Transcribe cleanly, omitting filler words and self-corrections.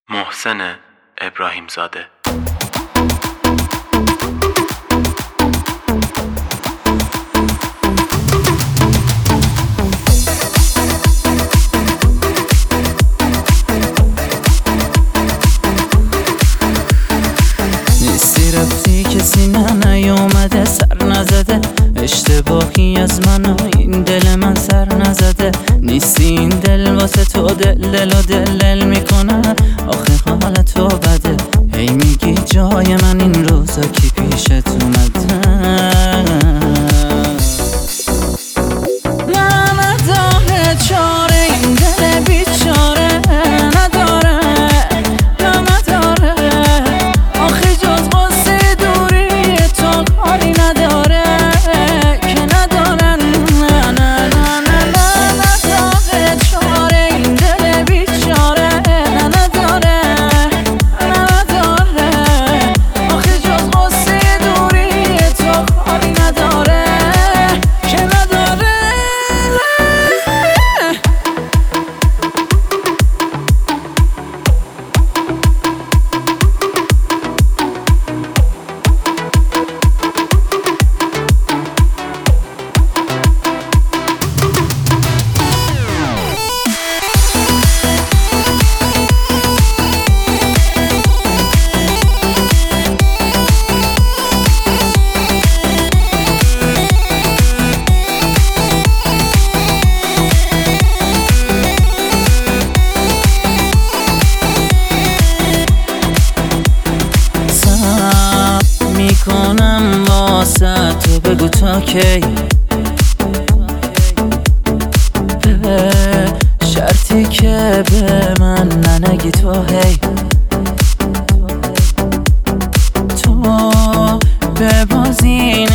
محسن ابراهیمزاده. نیستی رفتی کسی نیومده سر نزده، اشتباهی از من و این دل من سر نزده. نیستی این دل واسه تو دل و دل میکنه، آخه حال تو بده. هی میگی جای من این روزا کی پیشت اومده. نداره چاره این دل بیچاره، نداره نداره آخه جز قصه دوری تو کاری نداره که نداره. نه نه نه نه نداره چاره این دل بیچاره، نداره نداره آخه جز قصه دوری تو کاری نداره که نداره. میکنم واسه تو بگو تا کی، به شرطی که به من ننگی تو. هی تو به بازی